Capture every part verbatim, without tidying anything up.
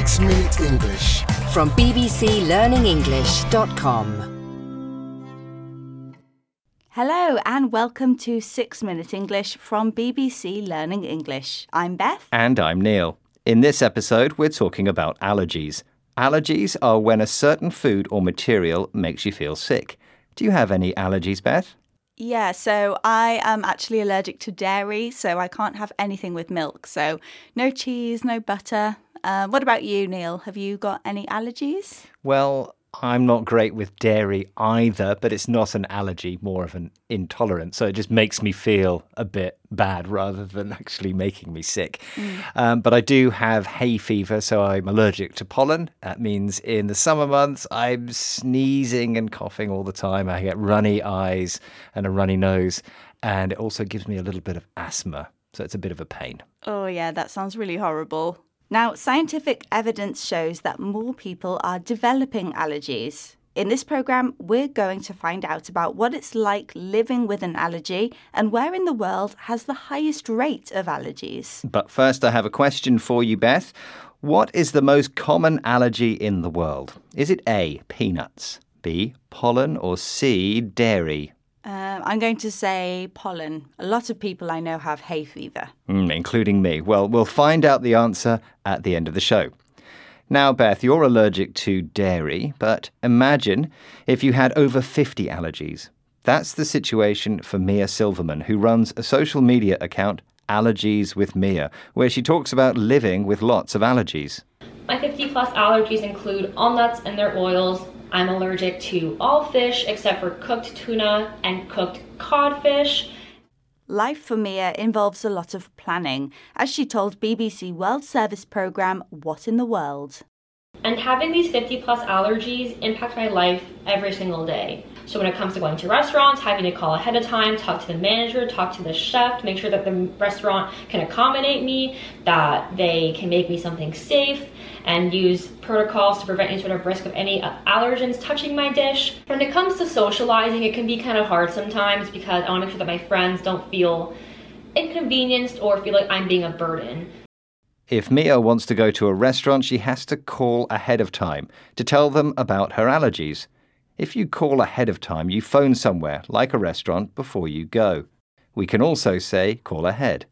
Six Minute English from b b c learning english dot com. Hello and welcome to Six Minute English from B B C Learning English. I'm Beth. And I'm Neil. In this episode, we're talking about allergies. Allergies are when a certain food or material makes you feel sick. Do you have any allergies, Beth? Yeah, so I am actually allergic to dairy, so I can't have anything with milk. So no cheese, no butter. Uh, what about you, Neil? Have you got any allergies? Well, I'm not great with dairy either, but it's not an allergy, more of an intolerance. So it just makes me feel a bit bad rather than actually making me sick. Mm. Um, but I do have hay fever, so I'm allergic to pollen. That means in the summer months, I'm sneezing and coughing all the time. I get runny eyes and a runny nose, and it also gives me a little bit of asthma. So it's a bit of a pain. Oh, yeah, that sounds really horrible. Now, scientific evidence shows that more people are developing allergies. In this programme, we're going to find out about what it's like living with an allergy and where in the world has the highest rate of allergies. But first, I have a question for you, Beth. What is the most common allergy in the world? Is it A, peanuts, B, pollen, or C, dairy? Um, I'm going to say pollen. A lot of people I know have hay fever. Mm, including me. Well, we'll find out the answer at the end of the show. Now, Beth, you're allergic to dairy, but imagine if you had over fifty allergies. That's the situation for Mia Silverman, who runs a social media account, Allergies with Mia, where she talks about living with lots of allergies. My fifty plus allergies include all nuts and their oils. I'm allergic to all fish except for cooked tuna and cooked codfish. Life for Mia involves a lot of planning, as she told B B C World Service programme What in the World. And having these fifty plus allergies impact my life every single day. So when it comes to going to restaurants, having to call ahead of time, talk to the manager, talk to the chef, make sure that the restaurant can accommodate me, that they can make me something safe, and use protocols to prevent any sort of risk of any allergens touching my dish. When it comes to socializing, it can be kind of hard sometimes because I want to make sure that my friends don't feel inconvenienced or feel like I'm being a burden. If Mia wants to go to a restaurant, she has to call ahead of time to tell them about her allergies. If you call ahead of time, you phone somewhere, like a restaurant, before you go. We can also say call ahead.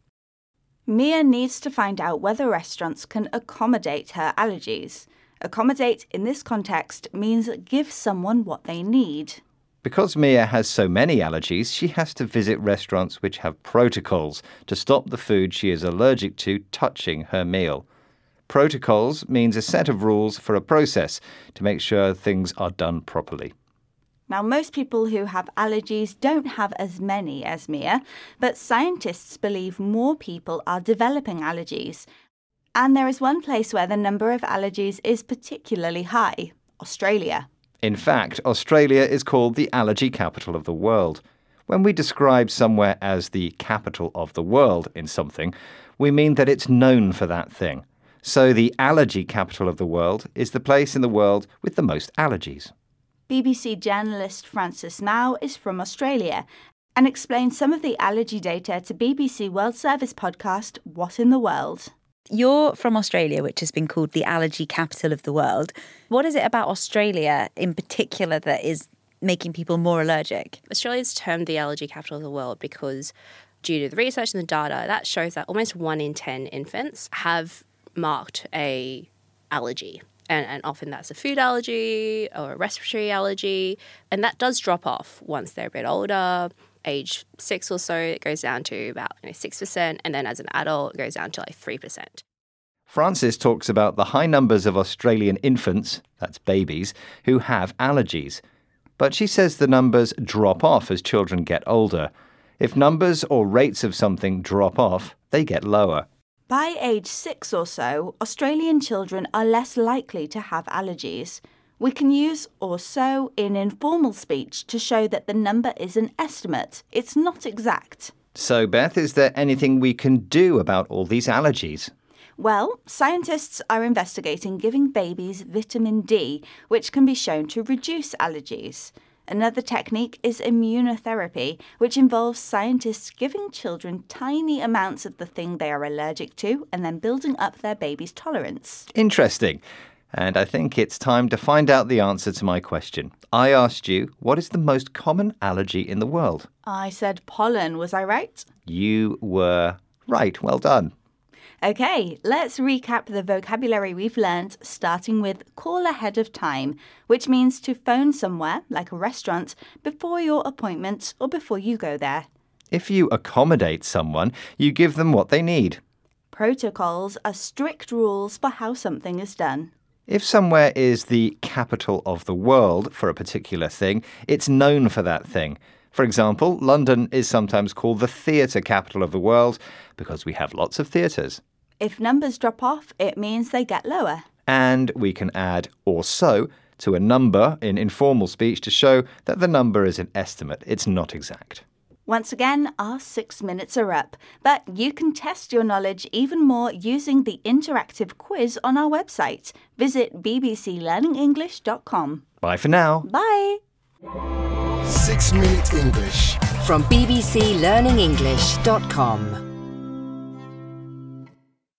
Mia needs to find out whether restaurants can accommodate her allergies. Accommodate in this context means give someone what they need. Because Mia has so many allergies, she has to visit restaurants which have protocols to stop the food she is allergic to touching her meal. Protocols means a set of rules for a process to make sure things are done properly. Now, most people who have allergies don't have as many as Mia, but scientists believe more people are developing allergies. And there is one place where the number of allergies is particularly high, Australia. In fact, Australia is called the allergy capital of the world. When we describe somewhere as the capital of the world in something, we mean that it's known for that thing. So the allergy capital of the world is the place in the world with the most allergies. B B C journalist Francis Mao is from Australia and explains some of the allergy data to B B C World Service podcast What in the World. You're from Australia, which has been called the allergy capital of the world. What is it about Australia in particular that is making people more allergic? Australia's termed the allergy capital of the world because due to the research and the data, that shows that almost one in ten infants have marked a allergy. And, and often that's a food allergy or a respiratory allergy. And that does drop off once they're a bit older. Age six or so, it goes down to about you know, six percent. And then as an adult, it goes down to like three percent. Francis talks about the high numbers of Australian infants, that's babies, who have allergies. But she says the numbers drop off as children get older. If numbers or rates of something drop off, they get lower. By age six or so, Australian children are less likely to have allergies. We can use or so in informal speech to show that the number is an estimate. It's not exact. So, Beth, is there anything we can do about all these allergies? Well, scientists are investigating giving babies vitamin D, which can be shown to reduce allergies. Another technique is immunotherapy, which involves scientists giving children tiny amounts of the thing they are allergic to and then building up their baby's tolerance. Interesting. And I think it's time to find out the answer to my question. I asked you, what is the most common allergy in the world? I said pollen, was I right? You were right. Well done. Okay, let's recap the vocabulary we've learned, starting with call ahead of time, which means to phone somewhere, like a restaurant, before your appointment or before you go there. If you accommodate someone, you give them what they need. Protocols are strict rules for how something is done. If somewhere is the capital of the world for a particular thing, it's known for that thing. For example, London is sometimes called the theatre capital of the world because we have lots of theatres. If numbers drop off, it means they get lower. And we can add or so to a number in informal speech to show that the number is an estimate. It's not exact. Once again, our six minutes are up, but you can test your knowledge even more using the interactive quiz on our website. Visit b b c learning english dot com. Bye for now. Bye! Six Minute English From b b c learning english dot com.